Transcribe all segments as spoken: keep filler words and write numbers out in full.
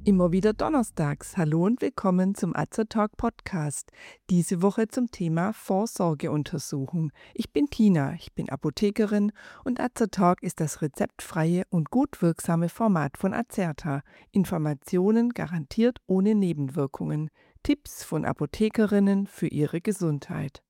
Immer wieder donnerstags. Hallo und willkommen zum Azertalk Podcast. Diese Woche zum Thema Vorsorgeuntersuchung. Ich bin Tina, ich bin Apothekerin und Azertalk ist das rezeptfreie und gut wirksame Format von Azerta. Informationen garantiert ohne Nebenwirkungen. Tipps von Apothekerinnen für ihre Gesundheit.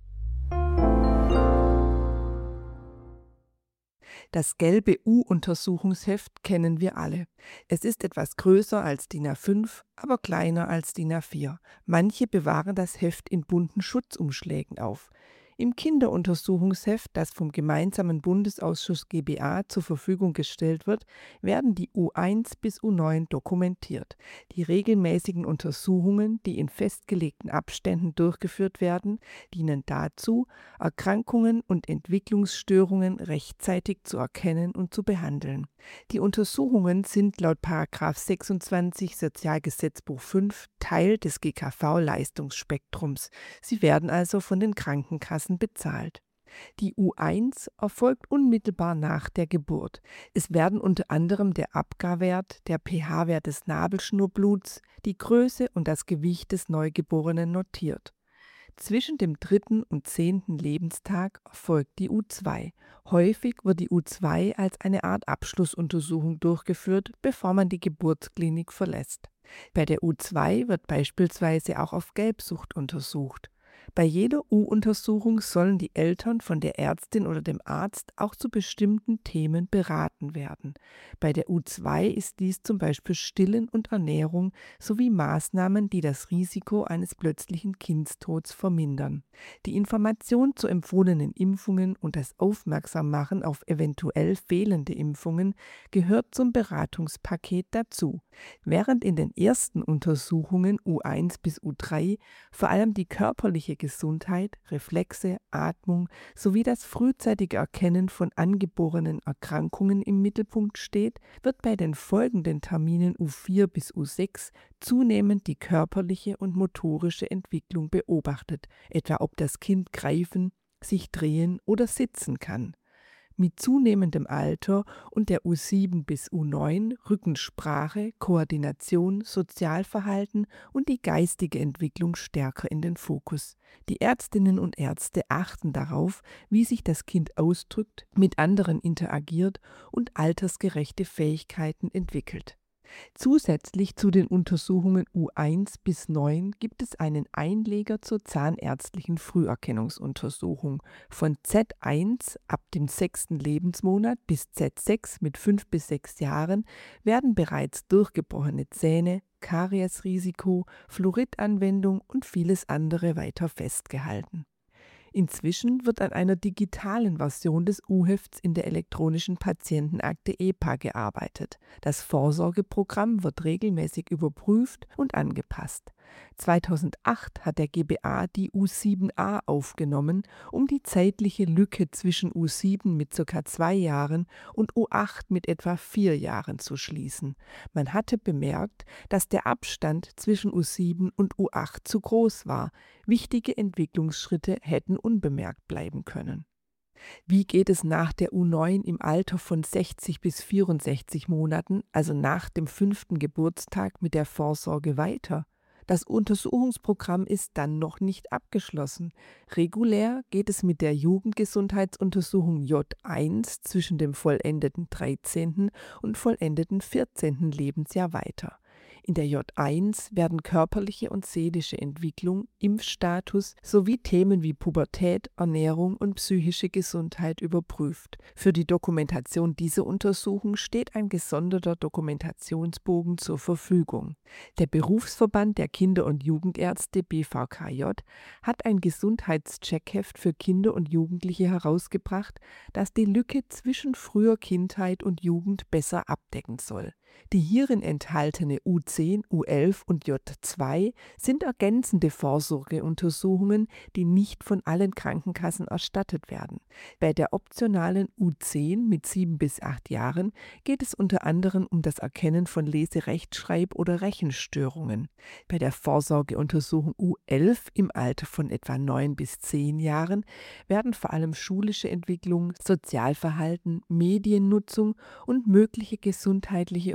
Das gelbe U-Untersuchungsheft kennen wir alle. Es ist etwas größer als D I N A fünf, aber kleiner als D I N A vier. Manche bewahren das Heft in bunten Schutzumschlägen auf. Im Kinderuntersuchungsheft, das vom gemeinsamen Bundesausschuss G B A zur Verfügung gestellt wird, werden die U eins bis U neun dokumentiert. Die regelmäßigen Untersuchungen, die in festgelegten Abständen durchgeführt werden, dienen dazu, Erkrankungen und Entwicklungsstörungen rechtzeitig zu erkennen und zu behandeln. Die Untersuchungen sind laut Paragraph sechsundzwanzig Sozialgesetzbuch fünf Teil des G K V-Leistungsspektrums. Sie werden also von den Krankenkassen bezahlt. Die U eins erfolgt unmittelbar nach der Geburt. Es werden unter anderem der Apgar-Wert, der pH-Wert des Nabelschnurbluts, die Größe und das Gewicht des Neugeborenen notiert. Zwischen dem dritten und zehnten Lebenstag erfolgt die U zwei. Häufig wird die U zwei als eine Art Abschlussuntersuchung durchgeführt, bevor man die Geburtsklinik verlässt. Bei der U zwei wird beispielsweise auch auf Gelbsucht untersucht. Bei jeder U-Untersuchung sollen die Eltern von der Ärztin oder dem Arzt auch zu bestimmten Themen beraten werden. Bei der U zwei ist dies zum Beispiel Stillen und Ernährung sowie Maßnahmen, die das Risiko eines plötzlichen Kindstods vermindern. Die Information zu empfohlenen Impfungen und das Aufmerksammachen auf eventuell fehlende Impfungen gehört zum Beratungspaket dazu. Während in den ersten Untersuchungen U eins bis U drei vor allem die körperliche Gesundheit, Reflexe, Atmung sowie das frühzeitige Erkennen von angeborenen Erkrankungen im Mittelpunkt steht, wird bei den folgenden Terminen U vier bis U sechs zunehmend die körperliche und motorische Entwicklung beobachtet, etwa ob das Kind greifen, sich drehen oder sitzen kann. Mit zunehmendem Alter und der U sieben bis U neun rücken Sprache, Koordination, Sozialverhalten und die geistige Entwicklung stärker in den Fokus. Die Ärztinnen und Ärzte achten darauf, wie sich das Kind ausdrückt, mit anderen interagiert und altersgerechte Fähigkeiten entwickelt. Zusätzlich zu den Untersuchungen U eins bis neun gibt es einen Einleger zur zahnärztlichen Früherkennungsuntersuchung. Von Z eins ab dem sechsten Lebensmonat bis Z sechs mit fünf bis sechs Jahren werden bereits durchgebrochene Zähne, Kariesrisiko, Fluoridanwendung und vieles andere weiter festgehalten. Inzwischen wird an einer digitalen Version des U-Hefts in der elektronischen Patientenakte E P A gearbeitet. Das Vorsorgeprogramm wird regelmäßig überprüft und angepasst. zweitausendacht hat der G B A die U sieben a aufgenommen, um die zeitliche Lücke zwischen U sieben mit ca. zwei Jahren und U acht mit etwa vier Jahren zu schließen. Man hatte bemerkt, dass der Abstand zwischen U sieben und U acht zu groß war. Wichtige Entwicklungsschritte hätten unbemerkt bleiben können. Wie geht es nach der U neun im Alter von sechzig bis vierundsechzig Monaten, also nach dem fünften Geburtstag, mit der Vorsorge weiter? Das Untersuchungsprogramm ist dann noch nicht abgeschlossen. Regulär geht es mit der Jugendgesundheitsuntersuchung J eins zwischen dem vollendeten dreizehnten und vollendeten vierzehnten Lebensjahr weiter. In der J eins werden körperliche und seelische Entwicklung, Impfstatus sowie Themen wie Pubertät, Ernährung und psychische Gesundheit überprüft. Für die Dokumentation dieser Untersuchung steht ein gesonderter Dokumentationsbogen zur Verfügung. Der Berufsverband der Kinder- und Jugendärzte B V K J hat ein Gesundheitscheckheft für Kinder und Jugendliche herausgebracht, das die Lücke zwischen früher Kindheit und Jugend besser abdecken soll. Die hierin enthaltene U zehn, U elf und J zwei sind ergänzende Vorsorgeuntersuchungen, die nicht von allen Krankenkassen erstattet werden. Bei der optionalen U zehn mit sieben bis acht Jahren geht es unter anderem um das Erkennen von Lese-, Rechtschreib- oder Rechenstörungen. Bei der Vorsorgeuntersuchung U elf im Alter von etwa neun bis zehn Jahren werden vor allem schulische Entwicklung, Sozialverhalten, Mediennutzung und mögliche gesundheitliche oder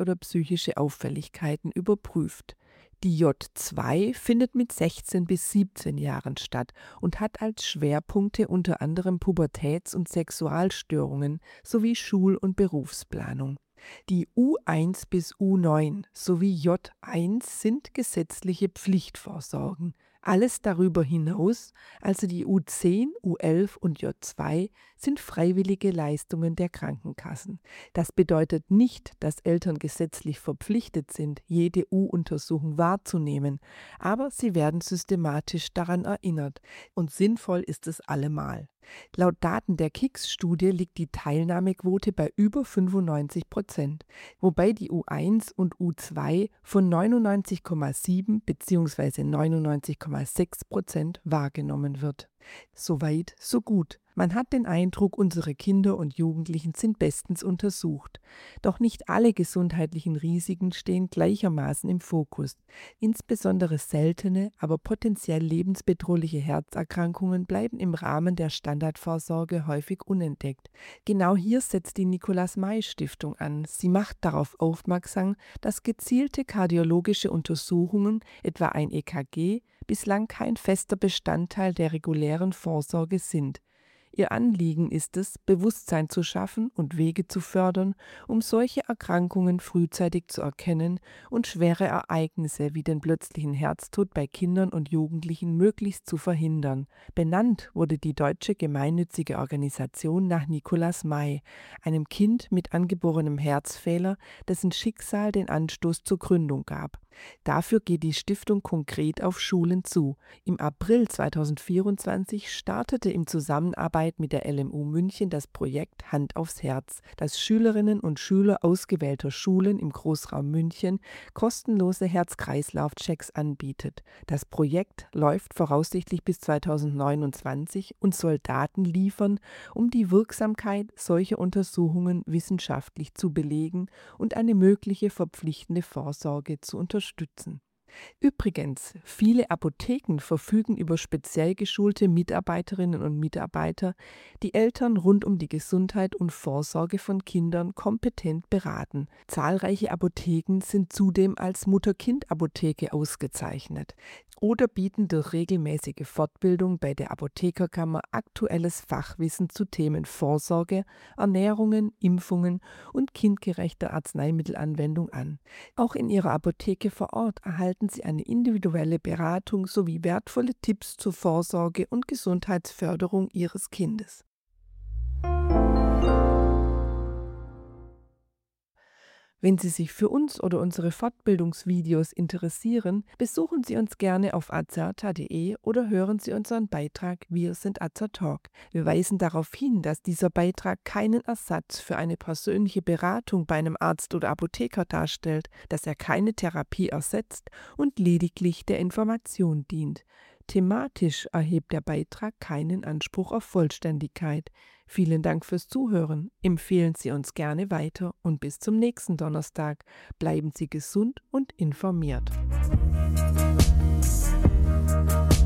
oder psychische Auffälligkeiten überprüft. Die J zwei findet mit sechzehn bis siebzehn Jahren statt und hat als Schwerpunkte unter anderem Pubertäts- und Sexualstörungen sowie Schul- und Berufsplanung. Die U eins bis U neun sowie J eins sind gesetzliche Pflichtvorsorgen. Alles darüber hinaus, also die U zehn, U elf und J zwei, sind freiwillige Leistungen der Krankenkassen. Das bedeutet nicht, dass Eltern gesetzlich verpflichtet sind, jede U-Untersuchung wahrzunehmen, aber sie werden systematisch daran erinnert und sinnvoll ist es allemal. Laut Daten der K I C S-Studie liegt die Teilnahmequote bei über fünfundneunzig Prozent, wobei die U eins und U zwei von neunundneunzig Komma sieben bzw. neunundneunzig Komma sechs Prozent wahrgenommen wird. Soweit, so gut. Man hat den Eindruck, unsere Kinder und Jugendlichen sind bestens untersucht. Doch nicht alle gesundheitlichen Risiken stehen gleichermaßen im Fokus. Insbesondere seltene, aber potenziell lebensbedrohliche Herzerkrankungen bleiben im Rahmen der Standardvorsorge häufig unentdeckt. Genau hier setzt die Nicolas-May-Stiftung an. Sie macht darauf aufmerksam, dass gezielte kardiologische Untersuchungen, etwa ein E K G, bislang kein fester Bestandteil der regulären Vorsorge sind. Ihr Anliegen ist es, Bewusstsein zu schaffen und Wege zu fördern, um solche Erkrankungen frühzeitig zu erkennen und schwere Ereignisse wie den plötzlichen Herztod bei Kindern und Jugendlichen möglichst zu verhindern. Benannt wurde die deutsche gemeinnützige Organisation nach Nicolas May, einem Kind mit angeborenem Herzfehler, dessen Schicksal den Anstoß zur Gründung gab. Dafür geht die Stiftung konkret auf Schulen zu. Im April zweitausendvierundzwanzig startete in Zusammenarbeit mit der L M U München das Projekt Hand aufs Herz, das Schülerinnen und Schüler ausgewählter Schulen im Großraum München kostenlose Herz-Kreislauf-Checks anbietet. Das Projekt läuft voraussichtlich bis zweitausendneunundzwanzig und soll Daten liefern, um die Wirksamkeit solcher Untersuchungen wissenschaftlich zu belegen und eine mögliche verpflichtende Vorsorge zu unterstützen. Übrigens, viele Apotheken verfügen über speziell geschulte Mitarbeiterinnen und Mitarbeiter, die Eltern rund um die Gesundheit und Vorsorge von Kindern kompetent beraten. Zahlreiche Apotheken sind zudem als Mutter-Kind-Apotheke ausgezeichnet oder bieten durch regelmäßige Fortbildung bei der Apothekerkammer aktuelles Fachwissen zu Themen Vorsorge, Ernährungen, Impfungen und kindgerechter Arzneimittelanwendung an. Auch in ihrer Apotheke vor Ort erhalten Sie eine individuelle Beratung sowie wertvolle Tipps zur Vorsorge und Gesundheitsförderung Ihres Kindes. Wenn Sie sich für uns oder unsere Fortbildungsvideos interessieren, besuchen Sie uns gerne auf azerta punkt de oder hören Sie unseren Beitrag Wir sind Azertalk. Wir weisen darauf hin, dass dieser Beitrag keinen Ersatz für eine persönliche Beratung bei einem Arzt oder Apotheker darstellt, dass er keine Therapie ersetzt und lediglich der Information dient. Thematisch erhebt der Beitrag keinen Anspruch auf Vollständigkeit. Vielen Dank fürs Zuhören. Empfehlen Sie uns gerne weiter und bis zum nächsten Donnerstag. Bleiben Sie gesund und informiert.